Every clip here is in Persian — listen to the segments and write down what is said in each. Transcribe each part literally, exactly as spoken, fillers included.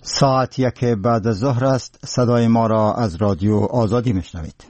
ساعت یک بعد از ظهر است. صدای ما را از رادیو آزادی میشنوید.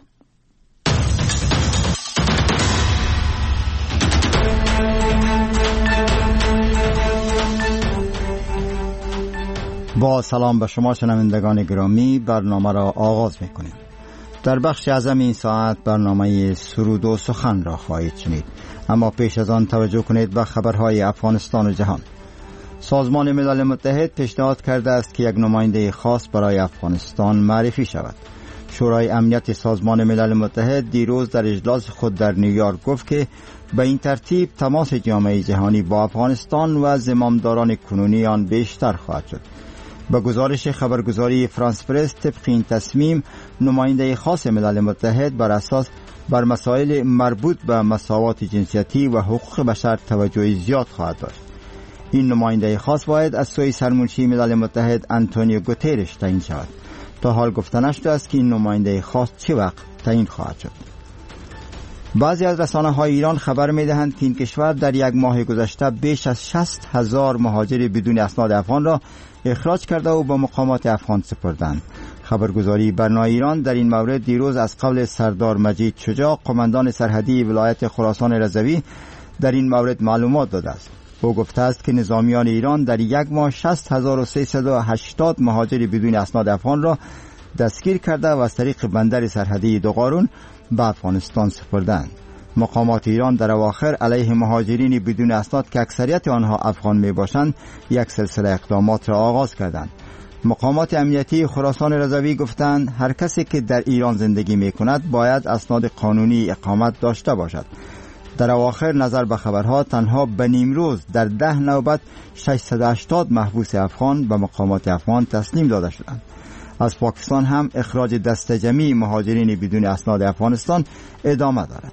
با سلام به شما شنوندگان گرامی، برنامه را آغاز میکنیم. در بخش اعظم این ساعت برنامه سرود و سخن را خواهید شنید، اما پیش از آن توجه کنید به خبرهای افغانستان و جهان. سازمان ملل متحد پیشنهاد کرده است که یک نماینده خاص برای افغانستان معرفی شود. شورای امنیت سازمان ملل متحد دیروز در اجلاس خود در نیویورک گفت که به این ترتیب تماس جامعه جهانی با افغانستان و زمامداران کنونی آن بیشتر خواهد شد. به گزارش خبرگزاری فرانس پرس، طبق این تصمیم نماینده خاص ملل متحد بر اساس بر مسائل مربوط به مساوات جنسیتی و حقوق بشر توجه زیاد خواهد داشت. این نماینده خاص باید از سوی سرمنشی ملل متحد آنتونیو گوترش تعیین شود. تا حال گفته نشده است که این نماینده خاص چه وقت تعیین خواهد شد. بعضی از رسانه‌های ایران خبر می‌دهند که این کشور در یک ماه گذشته بیش از شصت هزار مهاجر بدون اسناد افغان را اخراج کرده و به مقامات افغان سپردند. خبرگزاری برنای ایران در این مورد دیروز از قول سردار مجید شجاع، قماندان سرحدی ولایت خراسان رضوی، در این مورد معلومات داده است. او گفته است که نظامیان ایران در یک ماه شصت هزار و سیصد و هشتاد مهاجر بدون اسناد افغان را دستگیر کرده و از طریق بندر سرحدی دوغارون به افغانستان سپردند. مقامات ایران در اواخر علیه مهاجرین بدون اسناد که اکثریت آنها افغان می باشند یک سلسله اقدامات را آغاز کردند. مقامات امنیتی خراسان رضوی گفتند هر کسی که در ایران زندگی می کند باید اسناد قانونی اقامت داشته باشد. در اواخر نظر به خبرها تنها به نیمروز در ده نوبت ششصد و هشتاد محبوس افغان به مقامات افغان تسلیم داده شدند. از پاکستان هم اخراج دست جمعی مهاجرین بدون اسناد افغانستان ادامه دارد.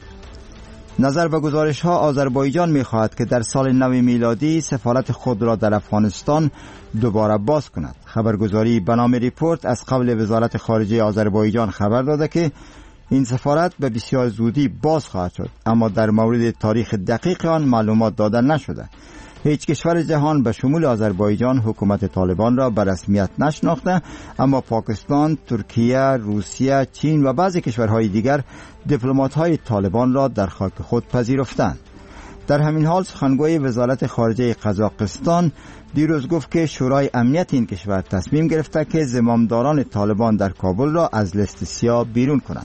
نظر به گزارش ها آذربایجان می خواهد که در سال نو میلادی سفارت خود را در افغانستان دوباره باز کند. خبرگزاری بنام ریپورت از قبل وزارت خارجه آذربایجان خبر داده که این سفارت به بسیار زودی باز خواهد شد، اما در مورد تاریخ دقیق آن معلومات داده نشده. هیچ کشور جهان به شمول آذربایجان حکومت طالبان را به رسمیت نشناخته، اما پاکستان، ترکیه، روسیه، چین و بعضی کشورهای دیگر دیپلمات‌های طالبان را در خاک خود پذیرفتند. در همین حال سخنگوی وزارت خارجه قزاقستان دیروز گفت که شورای امنیت این کشور تصمیم گرفته که زمامداران طالبان در کابل را از لیست سیاه بیرون کنند.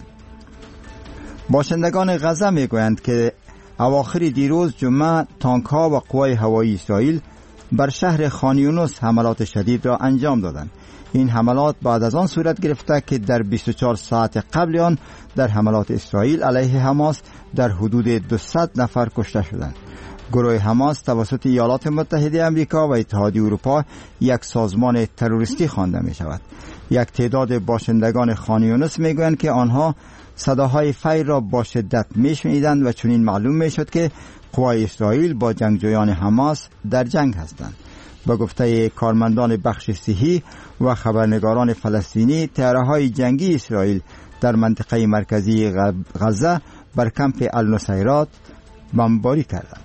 باشندگان غزه میگویند که اواخر دیروز جمعه تانک ها و قوای هوایی اسرائیل بر شهر خان یونس حملات شدید را انجام دادند. این حملات بعد از آن صورت گرفته که در بیست و چهار ساعت قبل آن در حملات اسرائیل علیه حماس در حدود دویست نفر کشته شدند. گروه حماس توسط ایالات متحده آمریکا و اتحادیه اروپا یک سازمان تروریستی خوانده می شود. یک تعداد باشندگان خان یونس می گویند که آنها صداهای فیر را با شدت می شنیدند و چنین معلوم می شد که قوای اسرائیل با جنگجویان حماس در جنگ هستند. با گفته کارمندان بخش صحی و خبرنگاران فلسطینی، طیاره‌های جنگی اسرائیل در منطقه مرکزی غزه بر کمپ النصیرات بمباری کردند.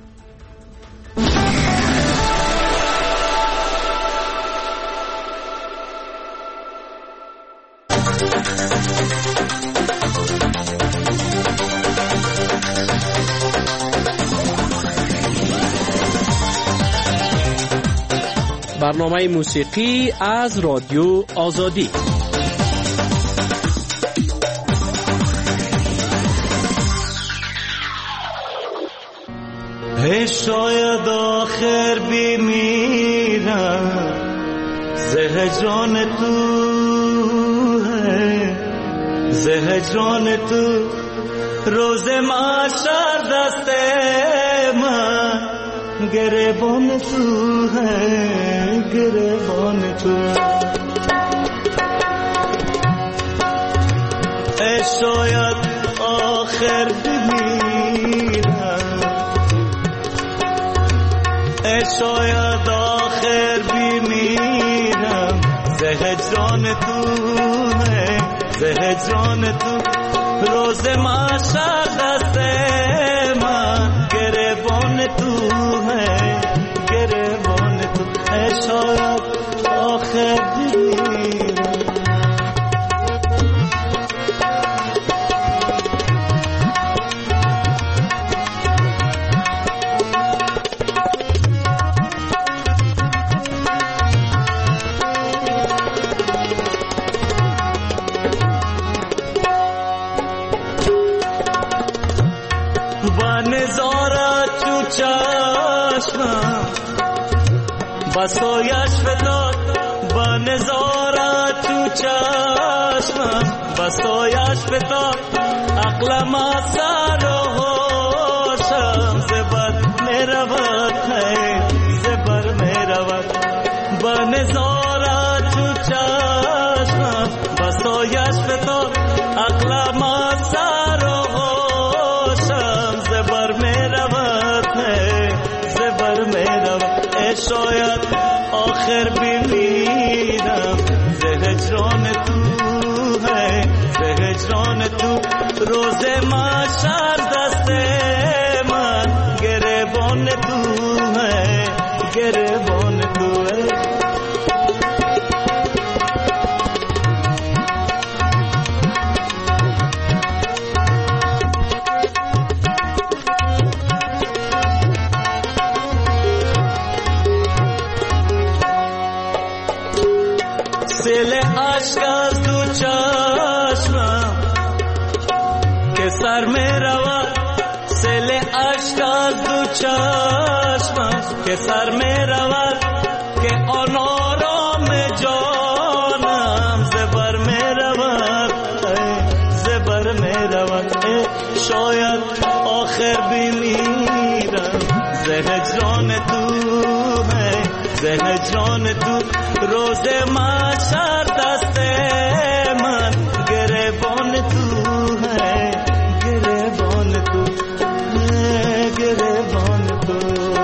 برنامه موسیقی از رادیو آزادی. ای شاید آخر بمیرم زهجان تو ہے، زهجان تو روز محشر دست من گریبان تو ہے، گریبان تو. ای شاید آخر بمیرم، ای شاید آخر بمیرم زهجان تو ہے، زهجان تو روز محشر دست من گریبان تو ہے، گریبان تو. ای شاید آخر بمیرم. بسایش فتاد با نظارت تو چشمم، بسایش فتاد عقلم از سر و هوشم، زبر می رود زبر می رود با نظارت تو چشمم، بسایش فتاد عقلم از سر و هوشم، زبر می رود زبر می رود. شاید آخر بمیرم ز هجران تو ہے، ز هجران تو روز محشر دست من گریبان تو ہے، گریبان تو ہے. سیل عشق از دو چشمم که سر می رود، سیل عشق از دو چشمم که سر می رود، که آن آرام جانم زبر می رود، زبر می رود. شاید آخر بمیرم ز هجران تو ہے، ز هجران تو روز محشر دست من گریبان تو ہے، گریبان تو ہے، گریبان تو.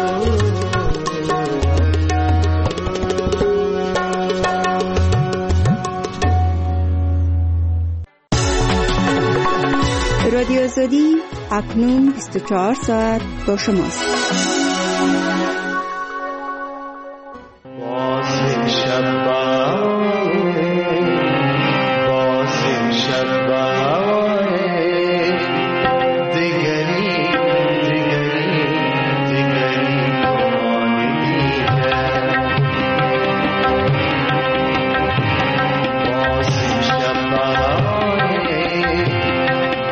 رادیو آزادی اکنون بیست و چهار ساعت با شماست.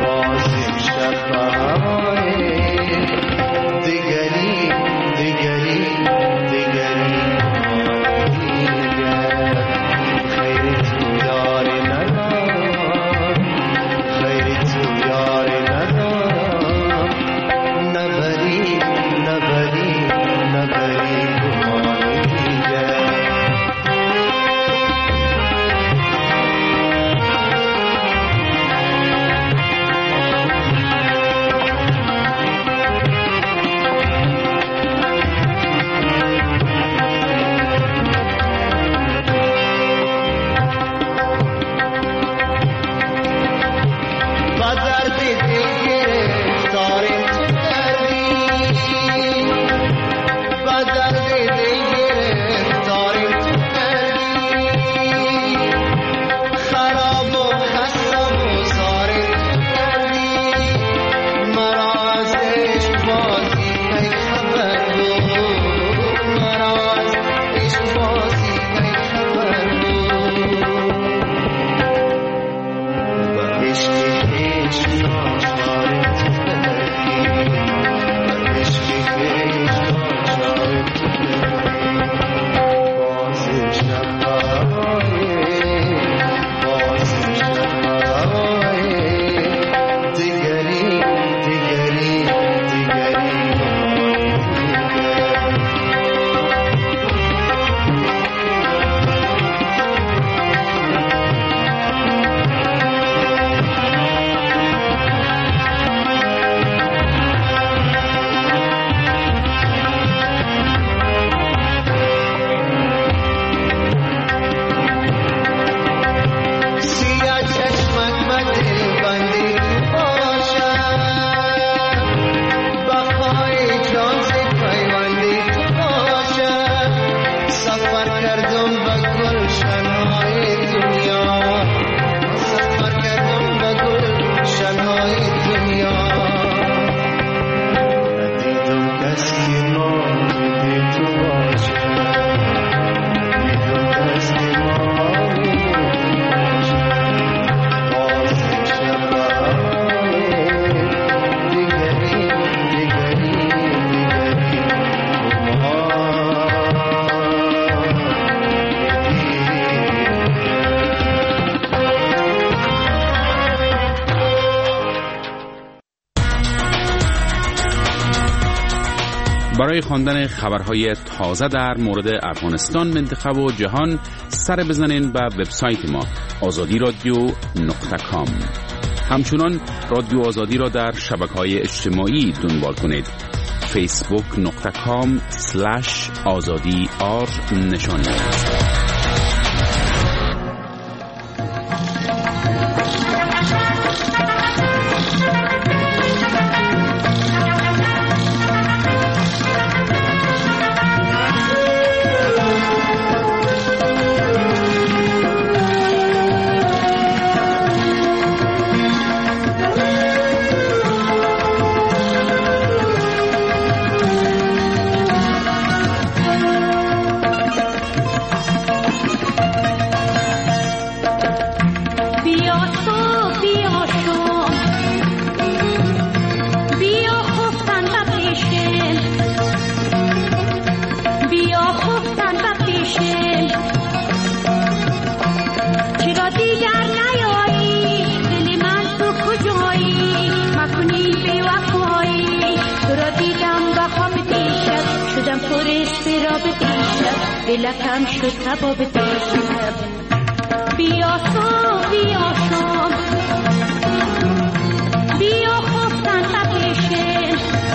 دیگری برای خواندن خبرهای تازه در مورد افغانستان، منطقه و جهان سر بزنین به وبسایت ما آزادی رادیو نقطه کام. همچنان رادیو آزادی را در شبکه‌های اجتماعی دنبال کنید. فیسبوک نقطه کام سلش آزادی آر نشان دهید. دلکم شد کباب دیشب بیا تو بیا شام بیا خفتن تپیشن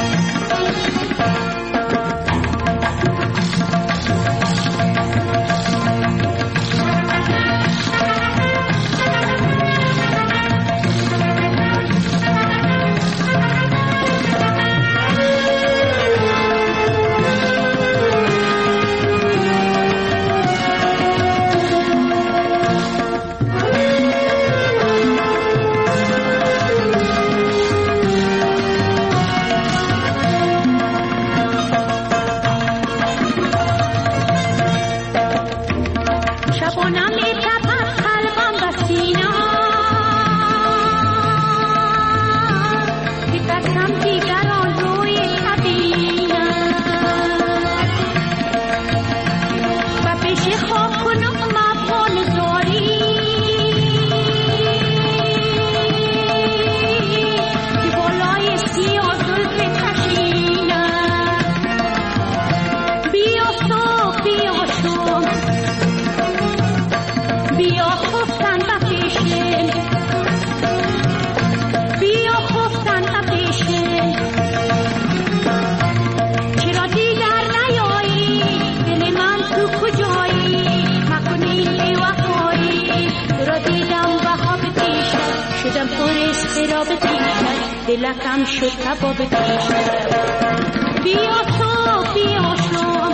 دلکم شد کباب دیشب بیا تو بیا شام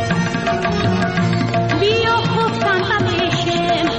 بیا خفتن تپیشن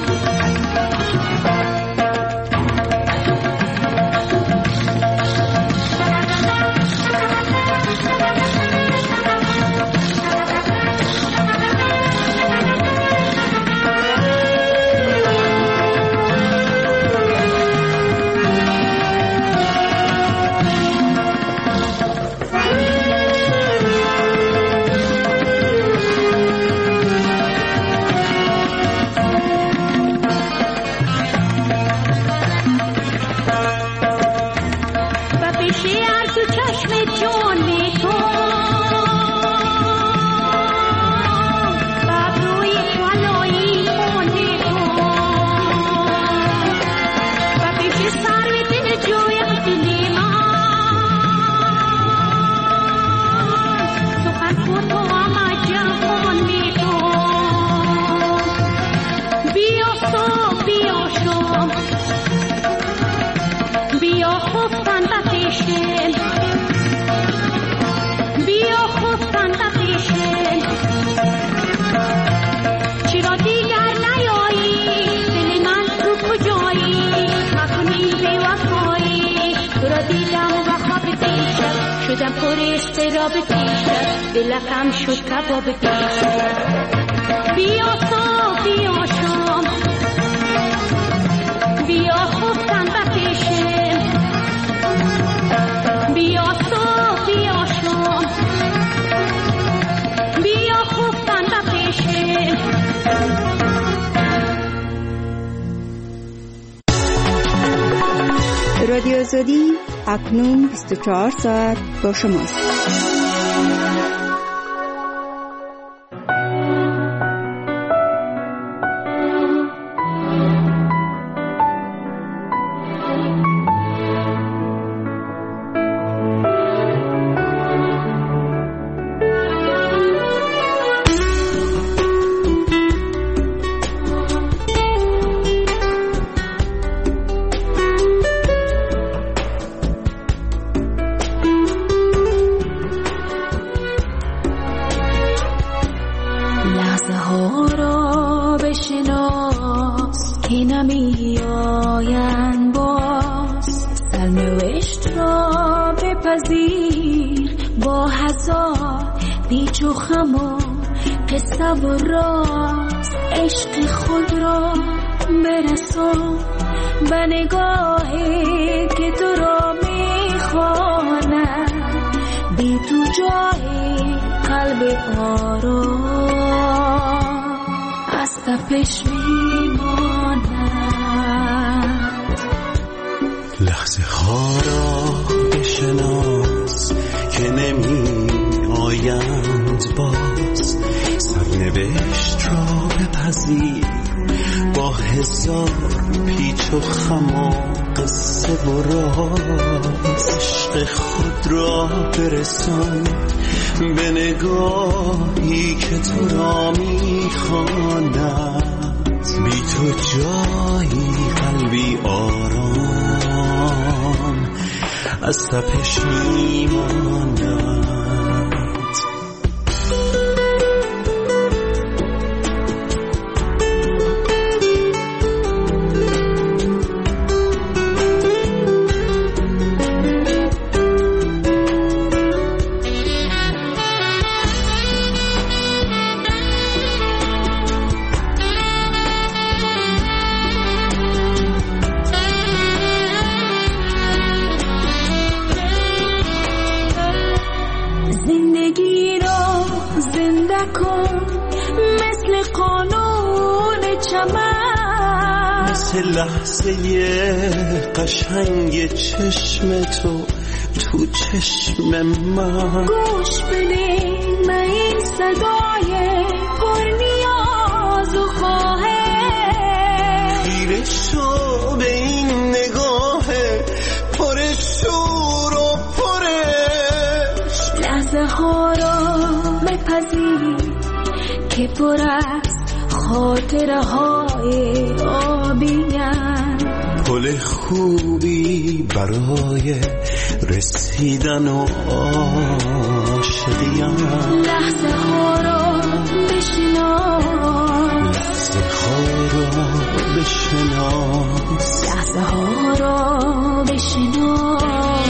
دلکم شد کباب دیشب بیا تو بیا شام بیا خفتن تپیشن بیا تو بیا شام بیا خفتن تپیشن. رادیو آزادی اکنون بیست و چهار ساعت با شماست. بشناس که نمی آیند باز، سرنوشت را بپذیر با هزار پیچ و خم و قصه و راز. عشق خود را برسان به نگاهی که تو را میخواند، بی تو جای قلب آرام از تپش میماند. لحظه ها را بشناس که نمی آیند باز، سرنوشت را بپذیر با هزار پیچ و خم و قصه و راز. عشق خود را برسان به نگاهی که تو را میخواند، بی تو جایی قلبی آرام از تپش میماند. لحظه قشنگ چشم تو تو چشم من، گوش بده من این صدای پر نیاز و خواهش، خیره شو به این نگاه پر شور و پرش. لحظه ها را بپذیر که پر است خاطره های آبیان، پل خوبی برای رسیدن و عاشقیان. لحظه ها را بشناس، لحظه ها را بشناس، لحظه ها را بشناس.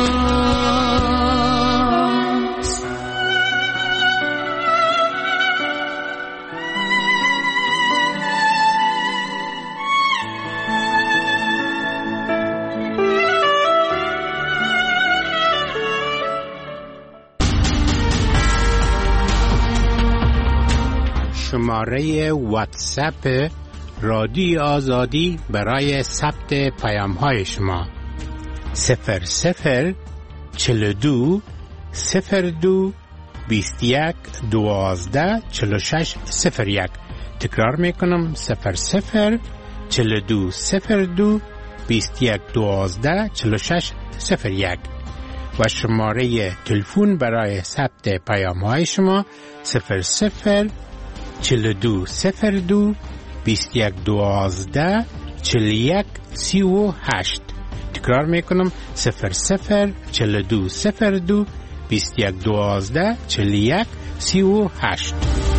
شماره واتساپ رادیو آزادی برای ثبت پیام های شما صفر صفر چهل و دو صفر دو بیست و یک دوازده چهل و شش صفر یک. تکرار میکنم صفر صفر چهل و دو صفر دو بیست و یک دوازده چهل و شش صفر یک. و شماره تلفن برای ثبت پیام های شما صفر صفر چهل و دو صفر دو بیست و یک دوازده چهل و یک سی و هشت. تکرار میکنم صفر صفر چهل و دو صفر دو بیست و یک دوازده چهل و یک سی و هشت.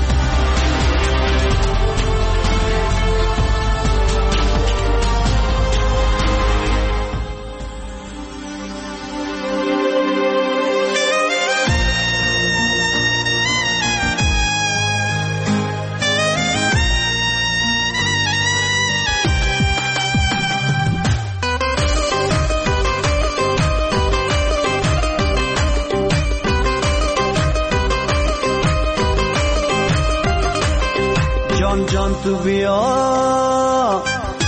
جان تو بیا،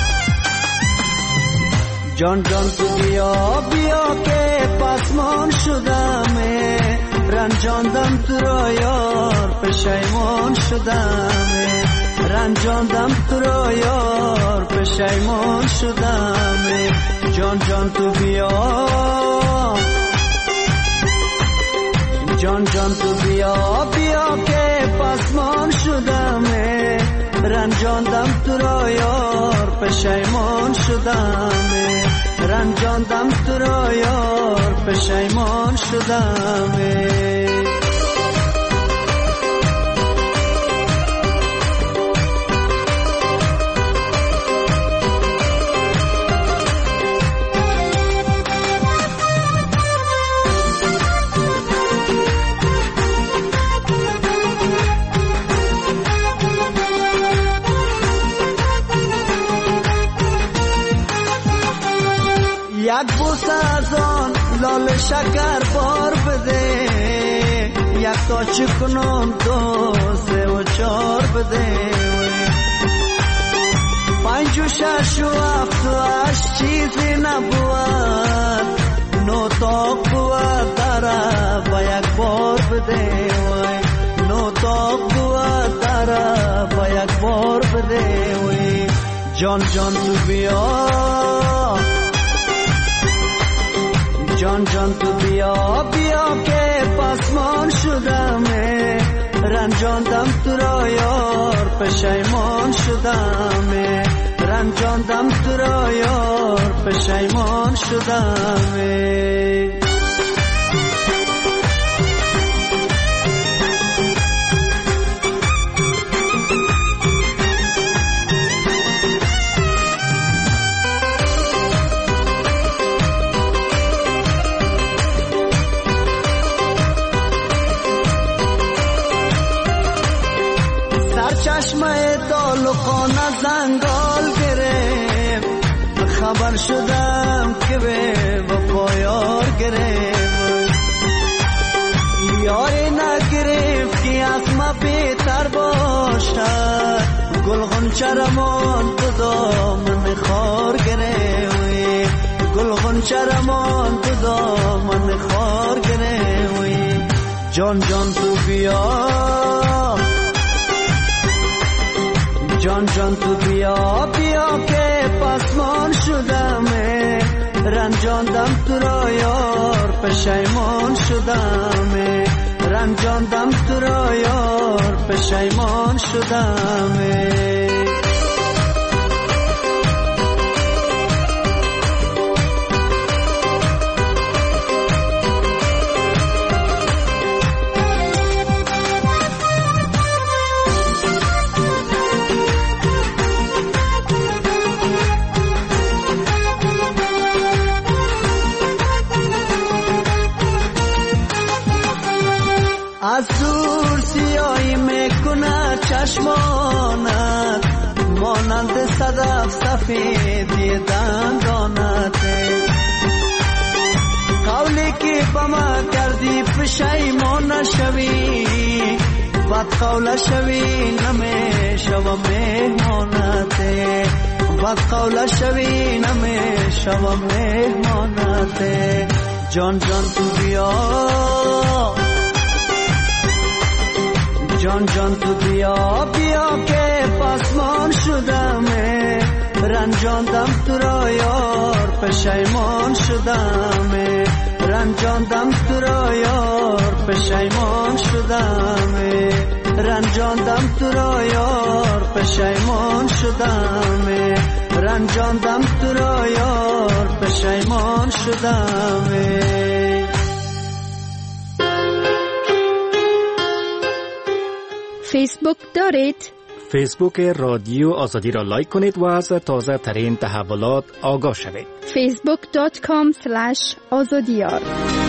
جان جان تو بیا بیا که پسمان شدم، رنجاندم تو را یار پشیمان شدم، رنجاندم تو را یار پشیمان شدم. جان جان تو بیا، جان جان تو بیا بیا که پسمان شدم، رنجاندم تو را یار پشیمان شدم، رنجاندم تو را یار پشیمان شدم. یک بوسه از آن لال شکر بار بده، یک تا چکنم دو سه و چار بده، پنج و شش و هفت و هشت چیزی نبود، نو تاق بود داره با یک بار بده، نو تاق بود داره با یک بار بده. جان جان تو بیا، جان جان تو بیا بیا که پسمان شدمه، رنجاندم تو را یار پشیمان شدمه، رنجاندم تو را یار پشیمان شدمه. چشمه تعلقانه زنگال گرفت، خبر شدم که به وفا یار گرفت، یاری نگرفت که از ما بهتر باشد، گل غنچه رمان تو دامن خار گرفت، گل غنچه رمان تو دامن خار گرفت. جان جان تو بیا، جان جان تو بیا بیا که پسمان شدمه، رنجاندم تو را یار پشیمان شدمه، رنجاندم تو را یار پشیمان شدمه. از دور سیاهی میکنه چشمانت، مانند صدف سفیدی دندانت، قولی که با ما کردی پشیمان نشوی، بد قول شوی نمیشوم مهمانت، بد قول شوی نمیشوم مهمانت. جان جان تو بیا، جان جان تو بیا بیا که پسمان شدمه، رنجاندم تو را یار پشیمان شدمه، رنجاندم تو را یار پشیمان شدمه، رنجاندم تو را یار پشیمان شدمه، رنجاندم تو را یار پشیمان شدمه. فیسبوک دارید؟ فیسبوک رادیو آزادی را لایک کنید و از تازه ترین تحولات آگاه شوید. فیسبوک دات کام سلش آزادیار.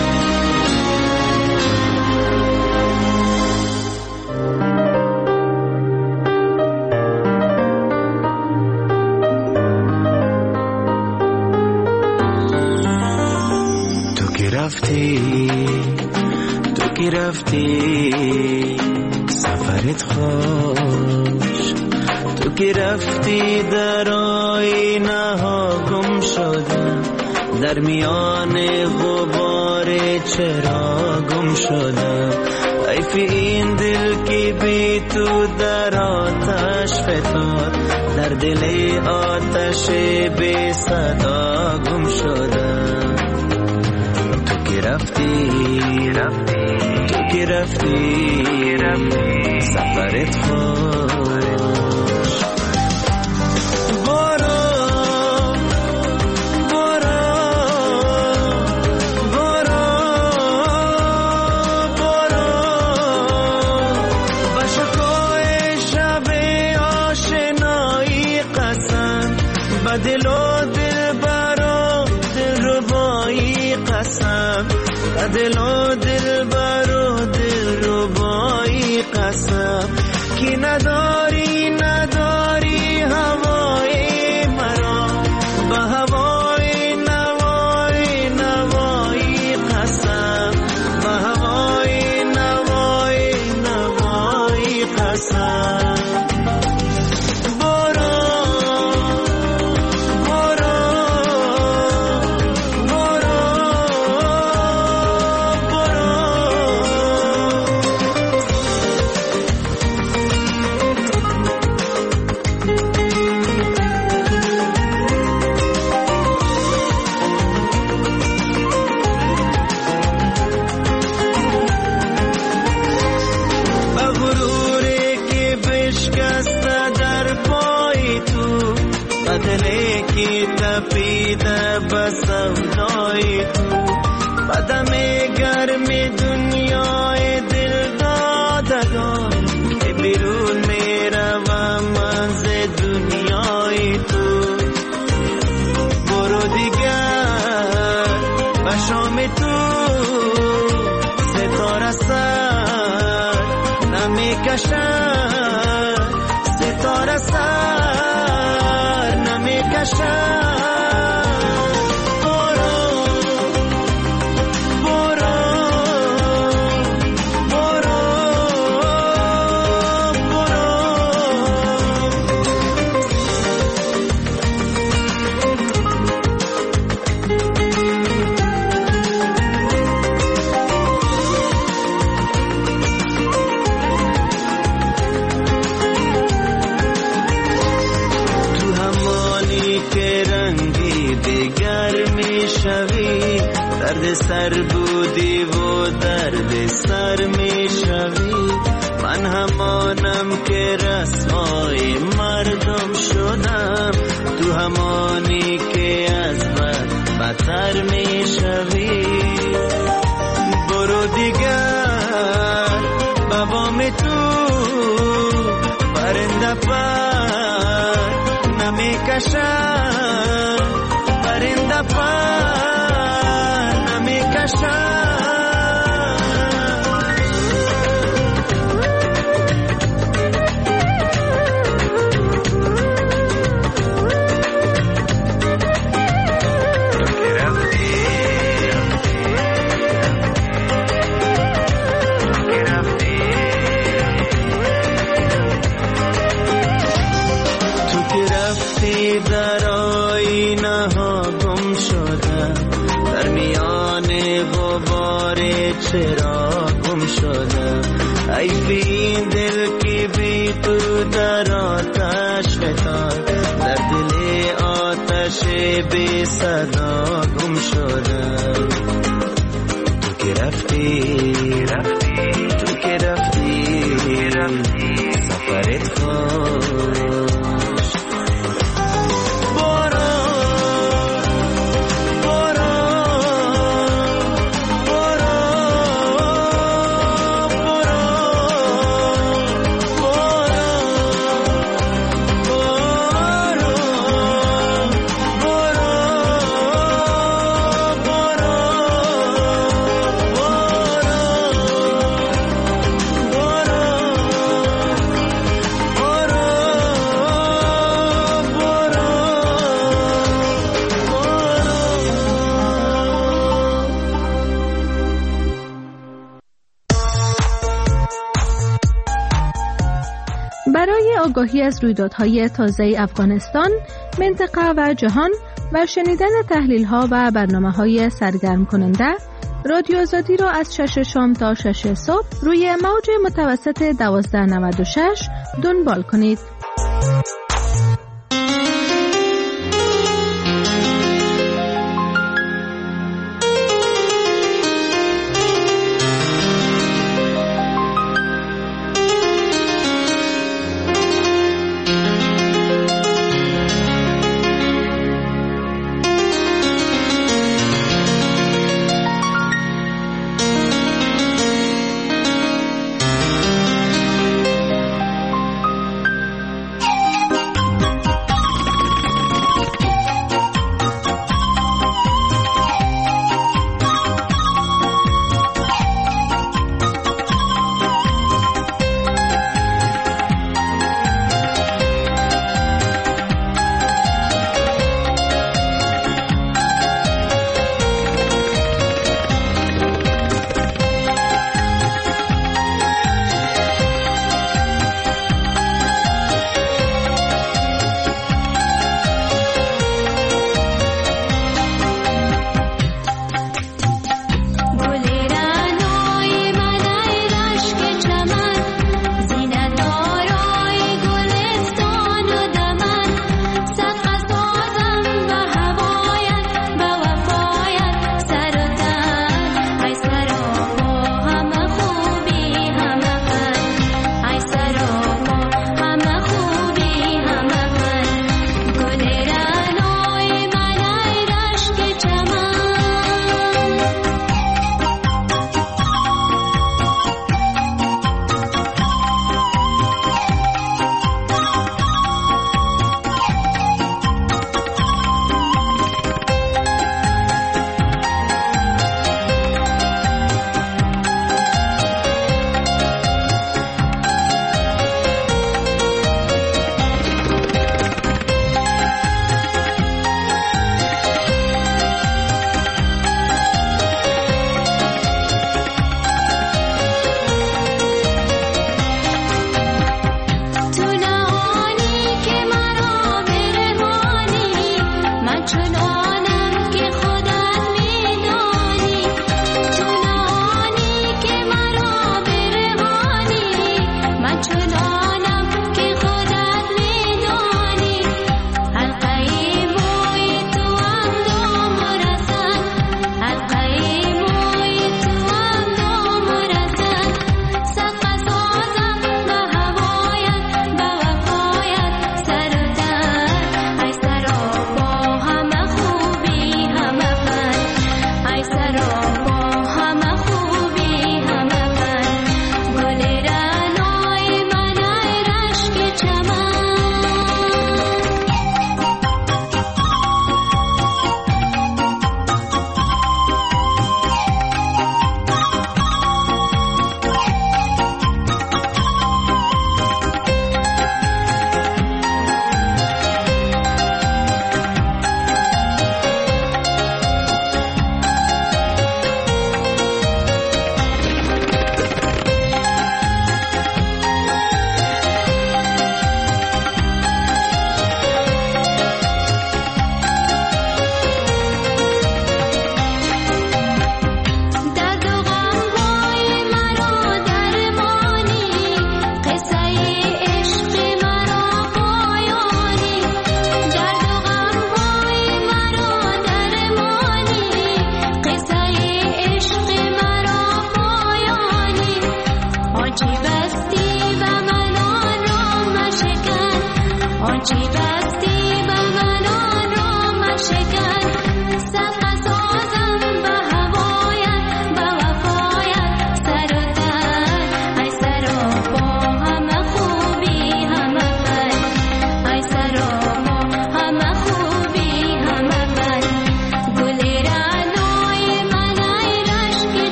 تو که رفتی، تو که رفتی سفرت خوش، تو که رفتی در آینه ها گم شدم، در میان غبار چرا گم شدم، حیف این دل که بی تو در آتش فتاد، در دل آتش بی صدا گم شدم. تو که رفتی، تو که رفتی سفرت خوش، برو برو برو برو با شکوه شب آشنایی قسم، با دل و دل برو دل ربایی قسم، با دل و دل برو دل ربایی قسم، که نداری نداری هوای مرا، با هوای نوای زندگی تپیده به سودای تو، بدم گرم دنیای دل دادگان که بیرون میروم از دنیای تو. برو دیگر به شام تو ستاره سر نمیکشد، ستاره سر نمیکشد. درد سر بودی و درد سر می شوی، من همانم که رسوای مردم شدم، تو همانی که از بد بدتر می شوی. برو دیگر بابام تو پرنده پر نمی کشد، پرنده پر در آینه ها گم شده، در میان غبار چرا گم شده. ای بی دل که بی تو در آتش فتاد، در دل آتش بی صدا گم شده. تو که رفتی رفتی تو که رفتی رفتی سفرت خوش. برای آگاهی از رویدادهای تازه افغانستان، منطقه و جهان و شنیدن تحلیل‌ها و برنامه‌های سرگرم کننده، رادیو آزادی را از شش شام تا شش صبح روی موج متوسط دوازده نود و شش دنبال کنید.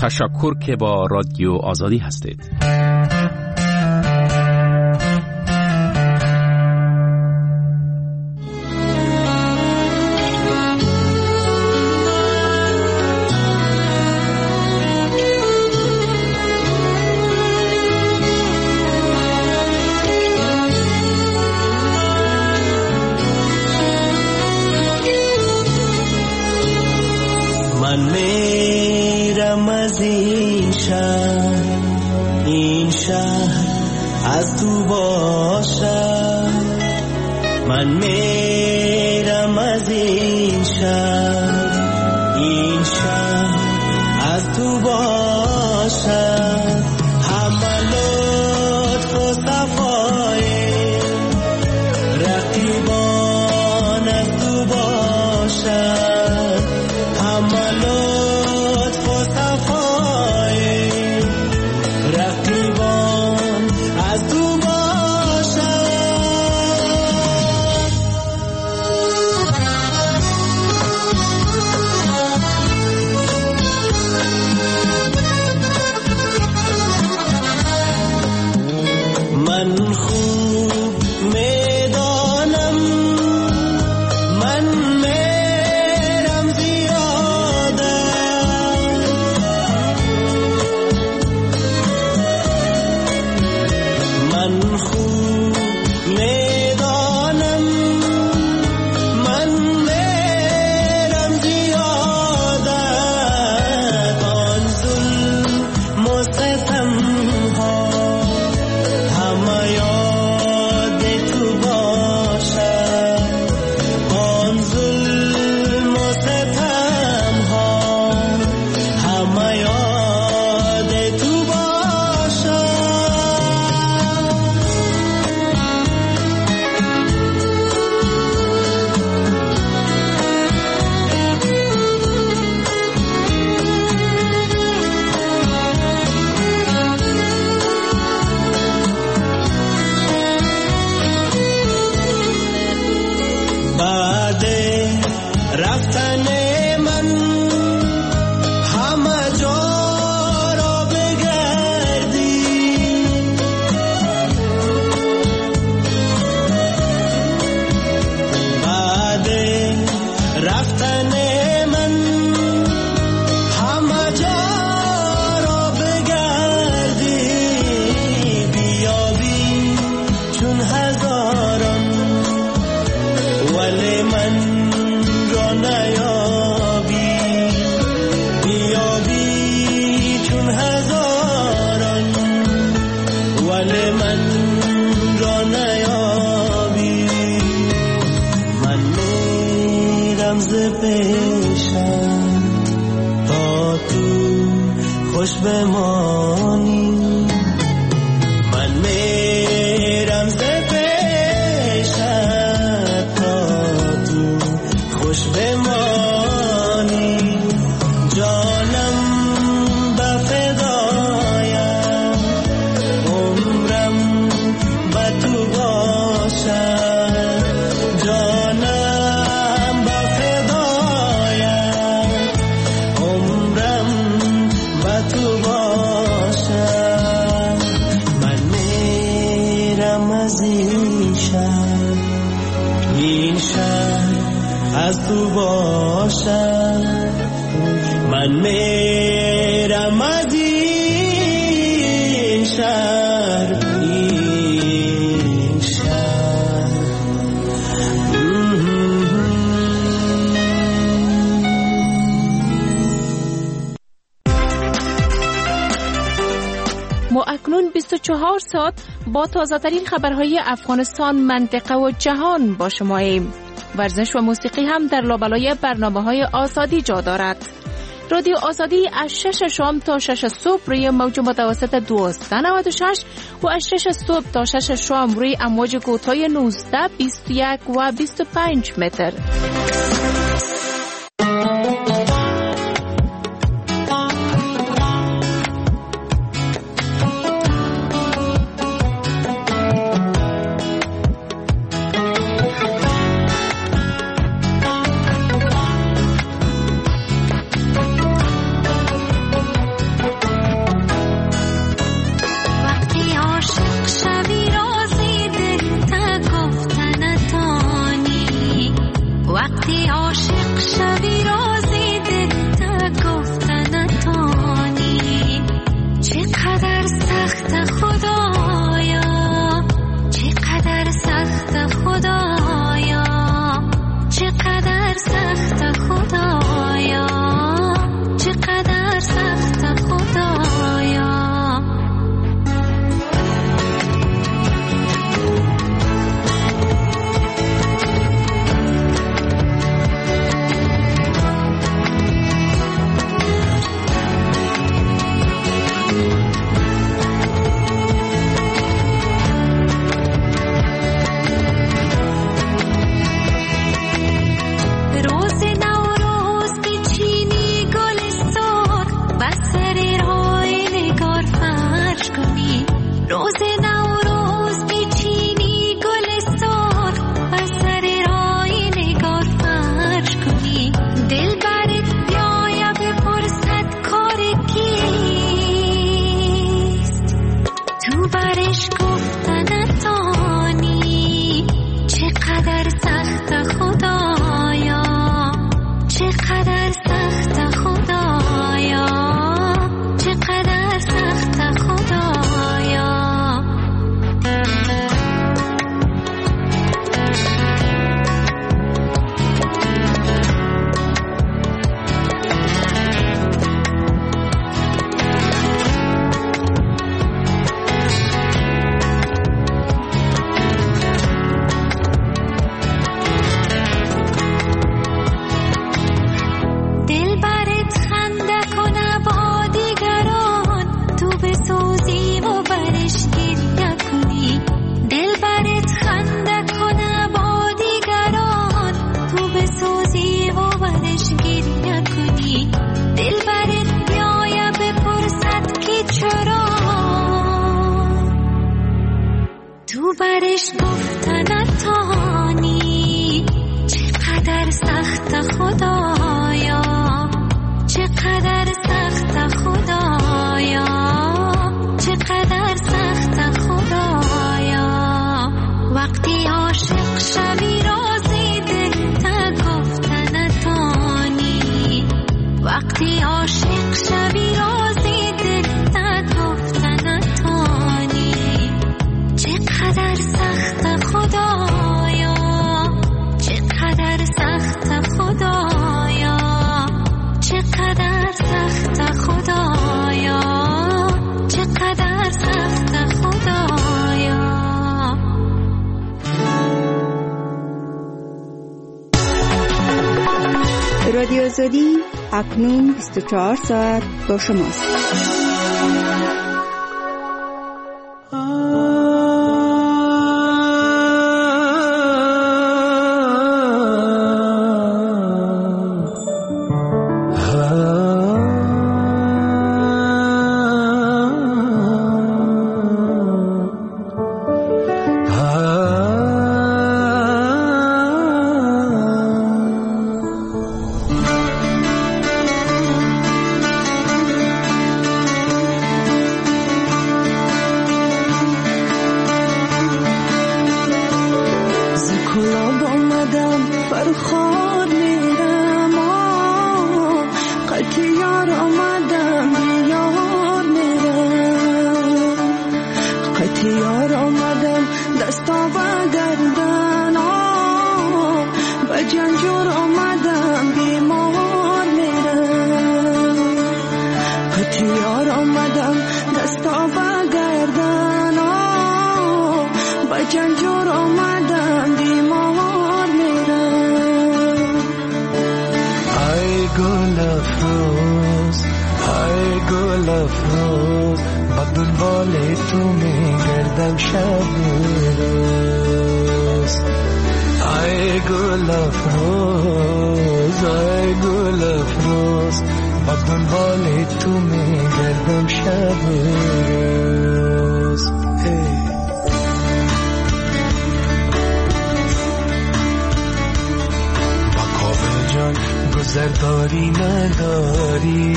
تشکر که با رادیو آزادی هستید. من میرم از این شهر، این شهر از تو باشد. من میرم از این شهر، این شهر از تو باشد. همه لطف و صفای رقیبان از تو باشد. خوش بمانی. من میرم ز پیشت تا تو خوش بمانی. جانم به فدایم، عمرم به تو باشد. جانم به فدایم، عمرم به تو باشد. من میرم از این شهر، این شهر از تو باشد. من میرم از این شهر، این شهر. ما اکنون بیست و چهار ساعت با تازه‌ترین خبرهای افغانستان، منطقه و جهان با شماییم. ورزش و موسیقی هم در لابلای برنامه‌های آزادی جا دارد. رادیو آزادی از شش شام تا شش صبح روی موج متوسط دویست و نود و شش و از شش صبح تا شش شام روی امواج کوتاه نوزده، بیست و یک و بیست و پنج متر. بهش گفتن نتانی، چقدر سخت خدایا، چقدر سخت خدایا، چقدر سخت خدایا. وقتی عاشق شوی رازی دل تا گفتن نتانی، وقتی عاشق شوی رازی دل تا گفتن نتانی. چقدر سخت خدایا، چقدر سخت خدایا، چقدر سخت خدایا، چقدر سخت خدایا. رادیو آزادی اکنون بیست و چهار ساعت با شماست. گذرداری نداری،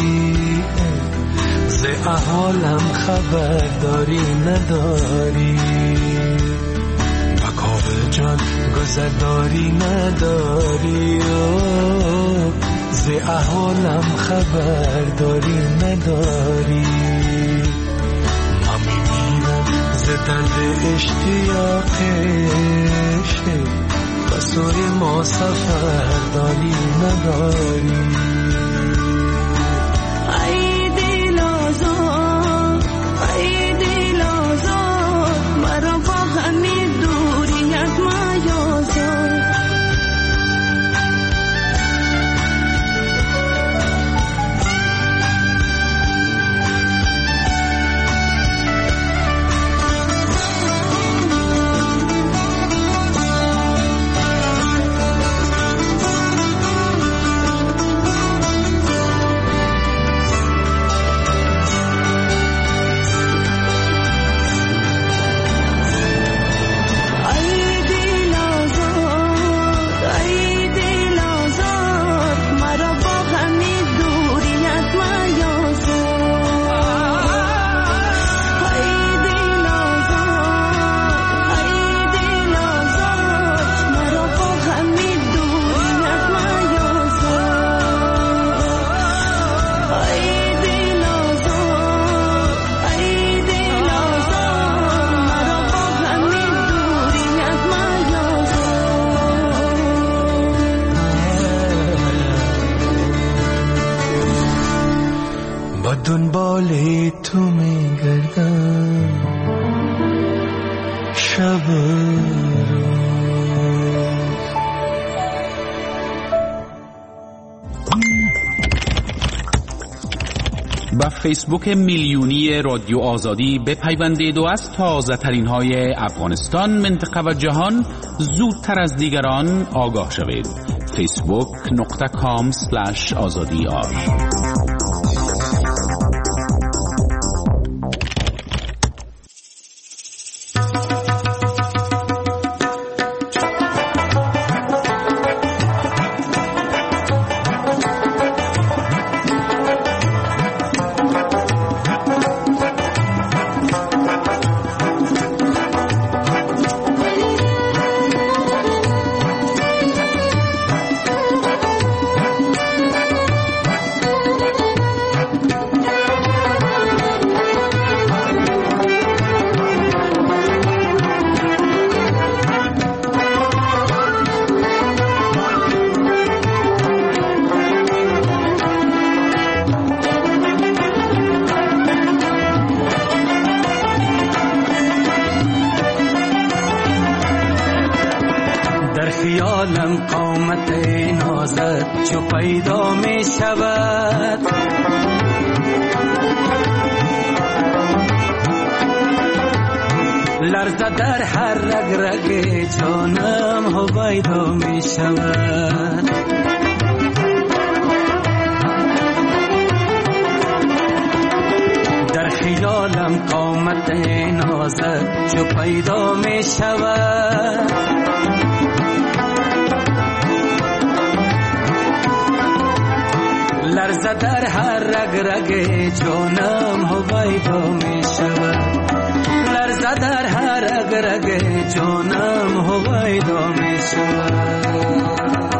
ز احوالم خبرداری نداری. بکاوه جان گذرداری نداری، ز احوالم خبرداری نداری. من میمیرم ز درد اشتیاقش، بسوی ما سفرداری نداری. ای دل آزاد، ای دل آزاد، مرا با همین دوریت میازاد. دنبال تو میگردم شب با فیسبوک میلیونی رادیو آزادی بپیوندید و از تازه ترین های افغانستان، منطقه و جهان زودتر از دیگران آگاه شوید. فیسبوک نقطه کام سلش آزادی آر. خیالم قامت نازت چو پیدا می شود، لرزه در هر رگ رگ جانم هویدا می شود. در خیالم قامت نازت چو پیدا می شود، لرزه در هر رگ رگ جانم هویدا می شود، لرزه در هر رگ رگ جانم هویدا می شود.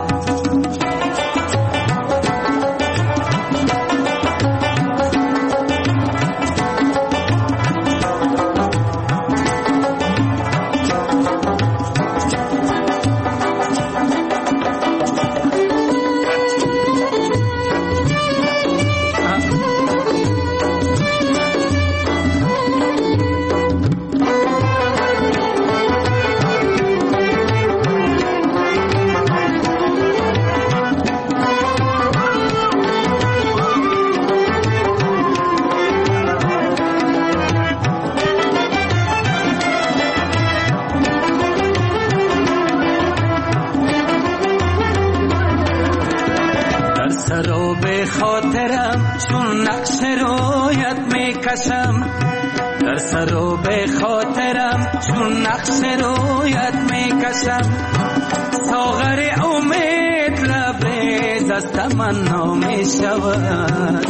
در سر و به خاطرم چون نقش رویت می کشم، ساغر امید لبریز از تمنا می شود،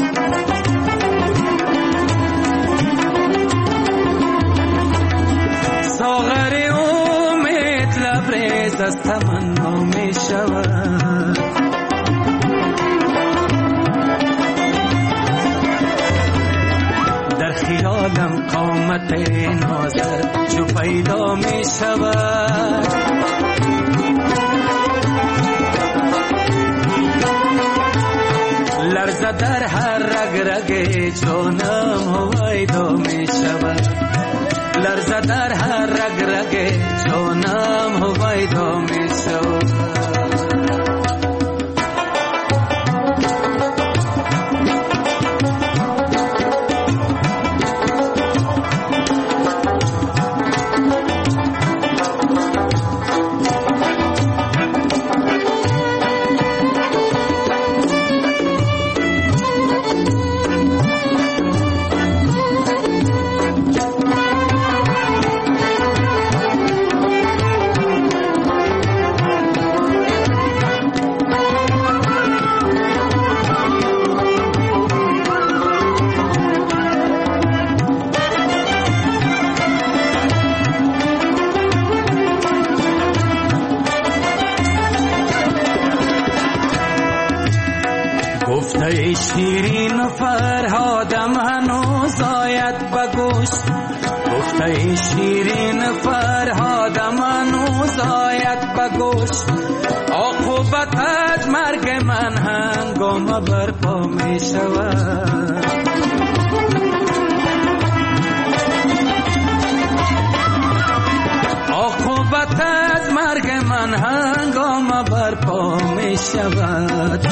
ساغر امید لبریز از تمنا می شود. خیالم قامت نازت چو پیدا می شود، لرزه در هر رگ رگ جانم هویدا می شود، لرزه در هر رگ رگ جانم هویدا می شود. گفته شیرین فرهادم هنوز آید بگوش، گفته شیرین فرهادم هنوز آید بگوش، عاقبت از مرگ من هنگام برپا می شود، عاقبت از مرگ من هنگام برپا می شود.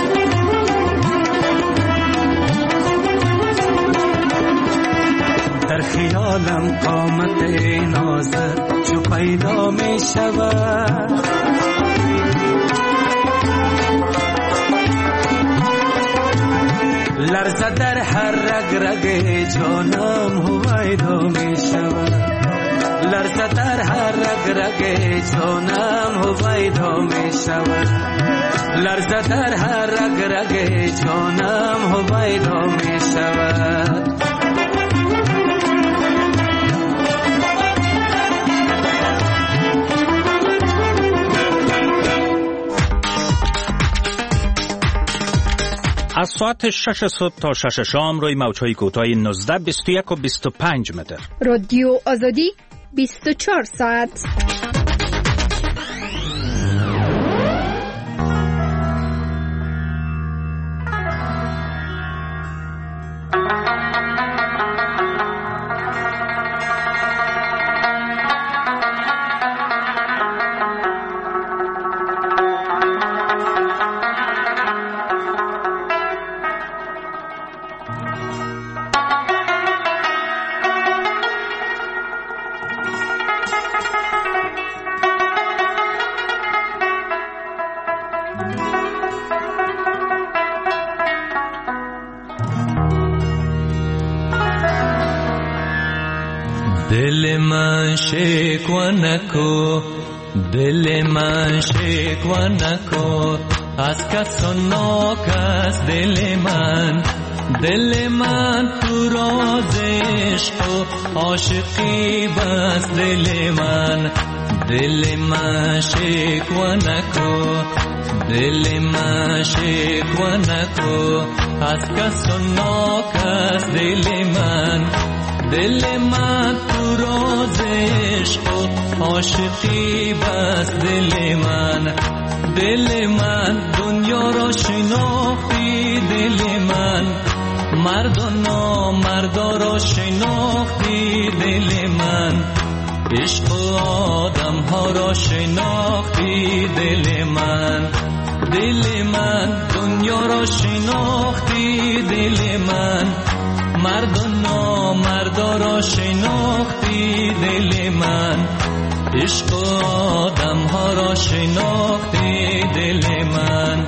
در خیالم قامت نازت چو پیدا می شود، لرزه در هر رگ رگ جانم هویدا می شود، لرزه در هر رگ رگ جانم هویدا می شود، لرزه در هر رگ رگ جانم هویدا می شود. از ساعت شش صبح تا شش شام روی موج‌های کوتاه نوزده، بیست و یک و بیست و پنج متر. رادیو آزادی بیست و چهار ساعت. من شکوه نکن، دل من شکوه نکن از کس و ناکس. دل من دل من تو راز عشق و عاشقی بس. دل من دل من شکوه نکن، دل من شکوه نکن از کس و ناکس. دل من دل من تو راز عشق و عاشقی بس. دل من دل من دنیا را شناختی. دل من مرد و نامردا را شناختی. دل من عشق و آدم ها را شناختی. دل من دل من دنیا را شناختی. دل من مرد و نامردا را شناختی. دل من عشق و آدم ها را شناختی. دل من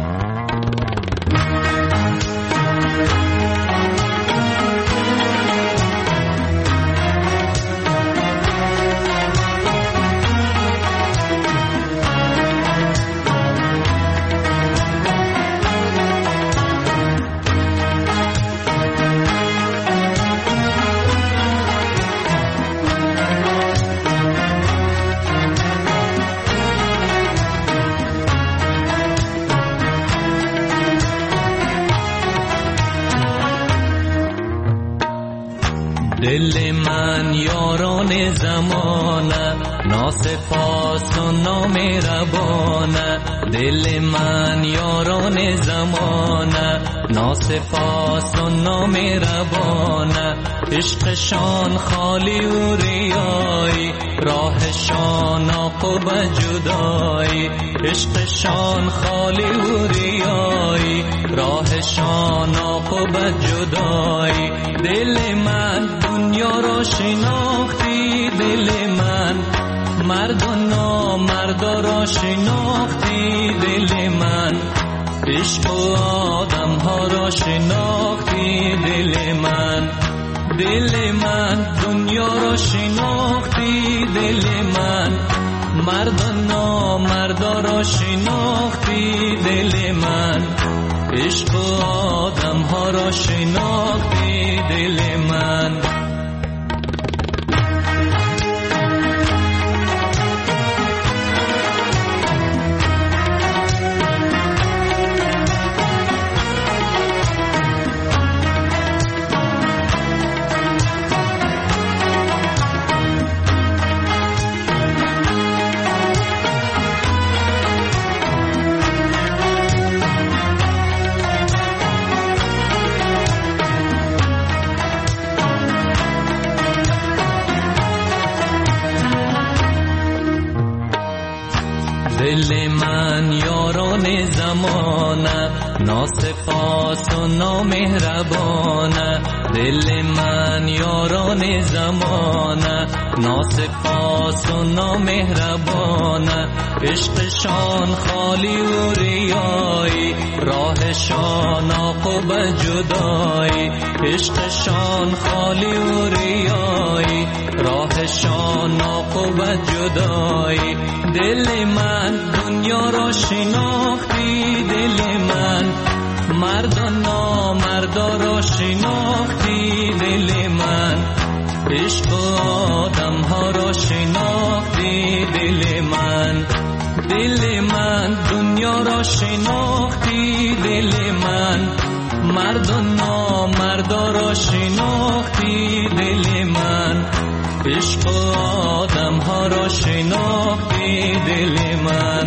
دل من یاران زمانه ناسپاس و نامهربانه. دل من یاران زمانه ناسپاس و نامهربانه. عشقشان خالی و ریایی، راهشان عاقبت جدایی. عشقشان خالی و ریایی، راهشان عاقبت جدایی. دل من دنیا را شناختی. دل من مرد و نامردا را شناختی. دل من عشق و آدم ها را شناختی. دل من دل من دنیا را شناختی. دل من مرد و نامردا را شناختی. دل من عشق و آدم ها را شناختی. دل من دل من یاران زمانه ناسپاس و نامهربانه. دل من یاران زمانه ناسپاس و نامهربانه. عشقشان خالی و ریایی، راهشان عاقبت جدایی. عشقشان خالی و ریایی، راهشان عاقبت جدایی. دل من دنیا را شناختی. دل من مرد و نامردا را شناختی. دل من عشق و آدم ها را شناختی. دل من دل من دنیا را شناختی. دل من مرد و نامردا را شناختی. دل من عشق و آدم ها را شناختی. دل من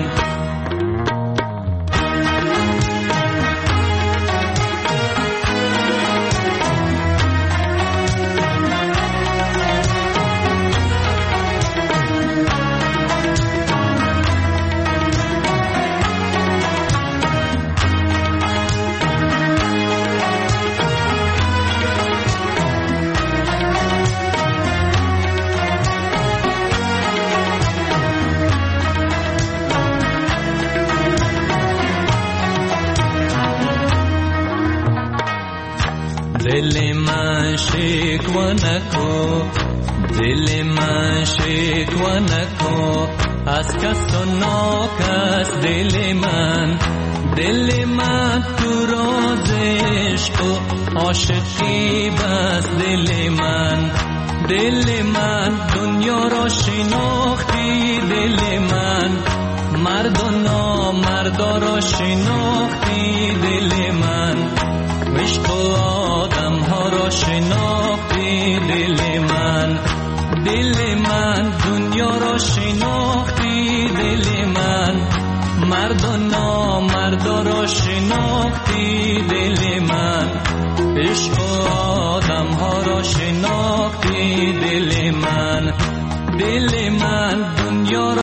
دل من شکوه نکن، دل من شکوه نکن از کس و ناکس دل من دل من تو راز عشق و عاشقی بس دل من دل من دنیا را شناختی دل من مرد و نامردا را شناختی دل من عشق و آدم ها را شناختی دل من دل من دنیا را شناختی دل من مرد و نامردا را شناختی دل من عشق و آدم ها را شناختی دل من دل من دنیا را